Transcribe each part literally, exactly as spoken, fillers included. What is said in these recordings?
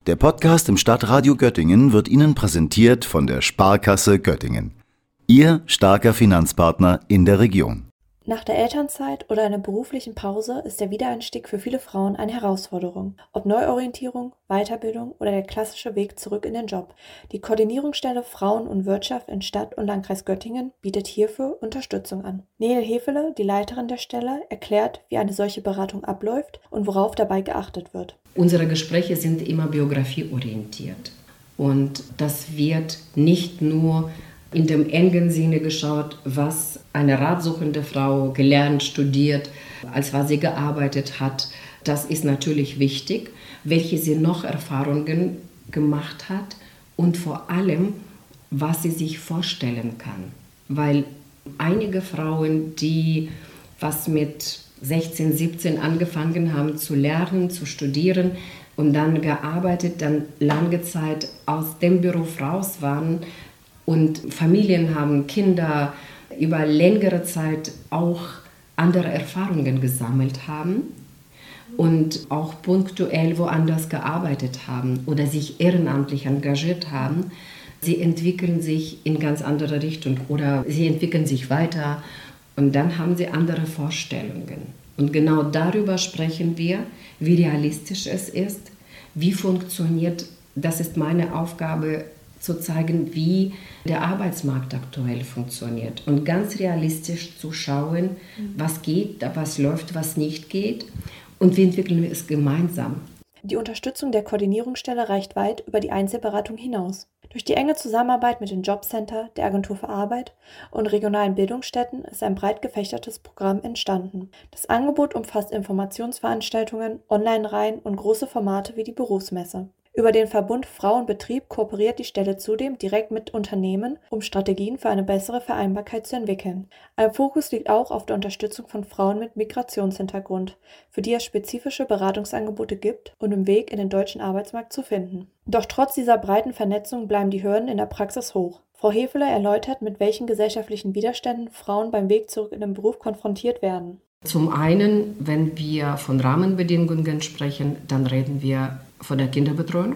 Der Podcast im Stadtradio Göttingen wird Ihnen präsentiert von der Sparkasse Göttingen. Ihr starker Finanzpartner in der Region. Nach der Elternzeit oder einer beruflichen Pause ist der Wiedereinstieg für viele Frauen eine Herausforderung. Ob Neuorientierung, Weiterbildung oder der klassische Weg zurück in den Job. Die Koordinierungsstelle Frauen und Wirtschaft in Stadt und Landkreis Göttingen bietet hierfür Unterstützung an. Nele Hefele, die Leiterin der Stelle, erklärt, wie eine solche Beratung abläuft und worauf dabei geachtet wird. Unsere Gespräche sind immer biografieorientiert und das wird nicht nur in dem engen Sinne geschaut, was eine ratsuchende Frau gelernt, studiert, als was sie gearbeitet hat. Das ist natürlich wichtig, welche sie noch Erfahrungen gemacht hat und vor allem, was sie sich vorstellen kann. Weil einige Frauen, die was mit sechzehn, siebzehn angefangen haben zu lernen, zu studieren und dann gearbeitet, dann lange Zeit aus dem Beruf raus waren, und Familien haben Kinder über längere Zeit auch andere Erfahrungen gesammelt haben und auch punktuell woanders gearbeitet haben oder sich ehrenamtlich engagiert haben. Sie entwickeln sich in ganz andere Richtung oder sie entwickeln sich weiter und dann haben sie andere Vorstellungen. Und genau darüber sprechen wir, wie realistisch es ist, wie funktioniert, das ist meine Aufgabe, zu zeigen, wie der Arbeitsmarkt aktuell funktioniert und ganz realistisch zu schauen, was geht, was läuft, was nicht geht und wie entwickeln wir es gemeinsam. Die Unterstützung der Koordinierungsstelle reicht weit über die Einzelberatung hinaus. Durch die enge Zusammenarbeit mit dem Jobcenter, der Agentur für Arbeit und regionalen Bildungsstätten ist ein breit gefächertes Programm entstanden. Das Angebot umfasst Informationsveranstaltungen, Online-Reihen und große Formate wie die Berufsmesse. Über den Verbund Frau und Betrieb kooperiert die Stelle zudem direkt mit Unternehmen, um Strategien für eine bessere Vereinbarkeit zu entwickeln. Ein Fokus liegt auch auf der Unterstützung von Frauen mit Migrationshintergrund, für die es spezifische Beratungsangebote gibt, um den Weg in den deutschen Arbeitsmarkt zu finden. Doch trotz dieser breiten Vernetzung bleiben die Hürden in der Praxis hoch. Frau Hefele erläutert, mit welchen gesellschaftlichen Widerständen Frauen beim Weg zurück in den Beruf konfrontiert werden. Zum einen, wenn wir von Rahmenbedingungen sprechen, dann reden wir von der Kinderbetreuung,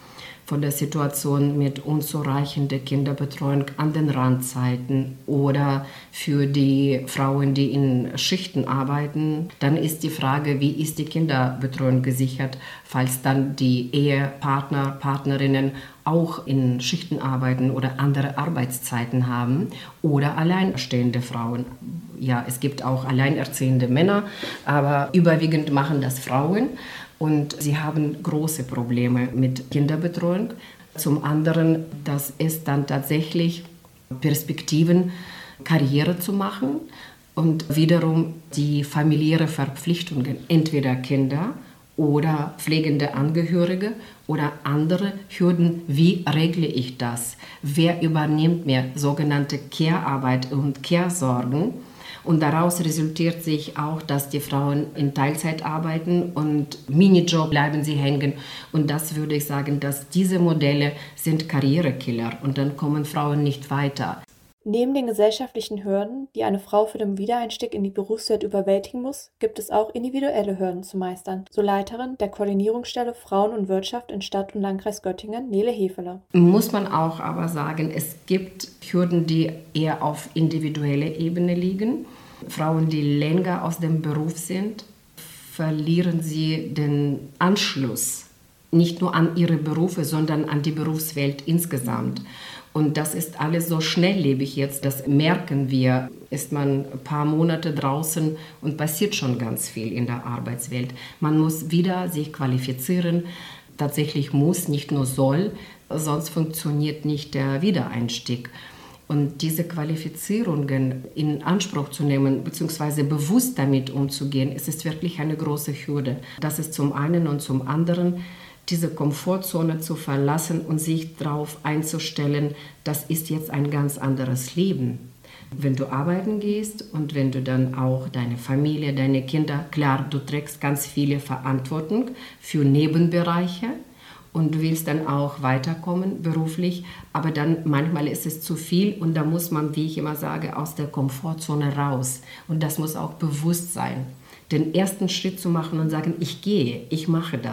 von der Situation mit unzureichender Kinderbetreuung an den Randzeiten oder für die Frauen, die in Schichten arbeiten. Dann ist die Frage, wie ist die Kinderbetreuung gesichert, falls dann die Ehepartner, Partnerinnen auch in Schichten arbeiten oder andere Arbeitszeiten haben oder alleinstehende Frauen. Ja, es gibt auch alleinerziehende Männer, aber überwiegend machen das Frauen. Und sie haben große Probleme mit Kinderbetreuung. Zum anderen, das ist dann tatsächlich Perspektiven, Karriere zu machen und wiederum die familiäre Verpflichtungen, entweder Kinder oder pflegende Angehörige oder andere Hürden. Wie regle ich das? Wer übernimmt mir sogenannte Care-Arbeit und Care-Sorgen? Und daraus resultiert sich auch, dass die Frauen in Teilzeit arbeiten und Minijob bleiben sie hängen. Und das würde ich sagen, dass diese Modelle sind Karrierekiller und dann kommen Frauen nicht weiter. Neben den gesellschaftlichen Hürden, die eine Frau für den Wiedereinstieg in die Berufswelt überwältigen muss, gibt es auch individuelle Hürden zu meistern, so Leiterin der Koordinierungsstelle Frauen und Wirtschaft in Stadt und Landkreis Göttingen, Nele Hefele. Muss man auch aber sagen, es gibt Hürden, die eher auf individueller Ebene liegen. Frauen, die länger aus dem Beruf sind, verlieren sie den Anschluss, nicht nur an ihre Berufe, sondern an die Berufswelt insgesamt. Und das ist alles so schnelllebig jetzt, das merken wir. Ist man ein paar Monate draußen und passiert schon ganz viel in der Arbeitswelt. Man muss wieder sich qualifizieren, tatsächlich muss, nicht nur soll, sonst funktioniert nicht der Wiedereinstieg. Und diese Qualifizierungen in Anspruch zu nehmen, beziehungsweise bewusst damit umzugehen, es ist wirklich eine große Hürde. Das ist zum einen und zum anderen, diese Komfortzone zu verlassen und sich darauf einzustellen, das ist jetzt ein ganz anderes Leben. Wenn du arbeiten gehst und wenn du dann auch deine Familie, deine Kinder, klar, du trägst ganz viele Verantwortung für Nebenbereiche und du willst dann auch weiterkommen beruflich, aber dann manchmal ist es zu viel und da muss man, wie ich immer sage, aus der Komfortzone raus und das muss auch bewusst sein, den ersten Schritt zu machen und sagen, ich gehe, ich mache das.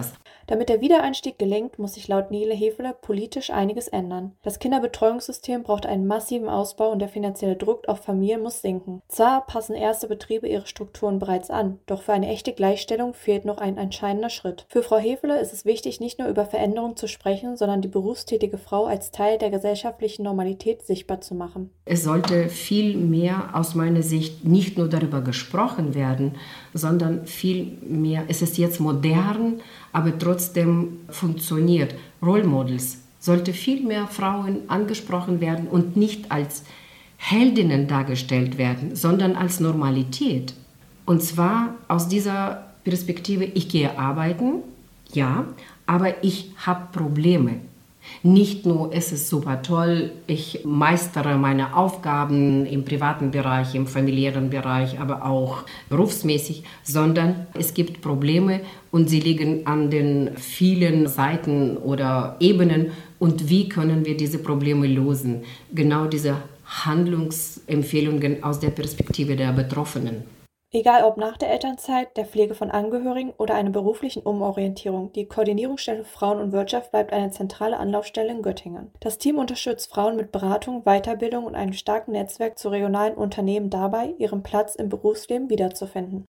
Damit der Wiedereinstieg gelingt, muss sich laut Nele Hefele politisch einiges ändern. Das Kinderbetreuungssystem braucht einen massiven Ausbau und der finanzielle Druck auf Familien muss sinken. Zwar passen erste Betriebe ihre Strukturen bereits an, doch für eine echte Gleichstellung fehlt noch ein entscheidender Schritt. Für Frau Hefele ist es wichtig, nicht nur über Veränderungen zu sprechen, sondern die berufstätige Frau als Teil der gesellschaftlichen Normalität sichtbar zu machen. Es sollte viel mehr aus meiner Sicht nicht nur darüber gesprochen werden, sondern viel mehr, es ist jetzt modern, aber trotzdem funktioniert. Role Models sollte viel mehr Frauen angesprochen werden und nicht als Heldinnen dargestellt werden, sondern als Normalität. Und zwar aus dieser Perspektive, ich gehe arbeiten, ja, aber ich habe Probleme. Nicht nur ist es super toll, ich meistere meine Aufgaben im privaten Bereich, im familiären Bereich, aber auch berufsmäßig, sondern es gibt Probleme und sie liegen an den vielen Seiten oder Ebenen. Und wie können wir diese Probleme lösen? Genau diese Handlungsempfehlungen aus der Perspektive der Betroffenen. Egal ob nach der Elternzeit, der Pflege von Angehörigen oder einer beruflichen Umorientierung, die Koordinierungsstelle für Frauen und Wirtschaft bleibt eine zentrale Anlaufstelle in Göttingen. Das Team unterstützt Frauen mit Beratung, Weiterbildung und einem starken Netzwerk zu regionalen Unternehmen dabei, ihren Platz im Berufsleben wiederzufinden.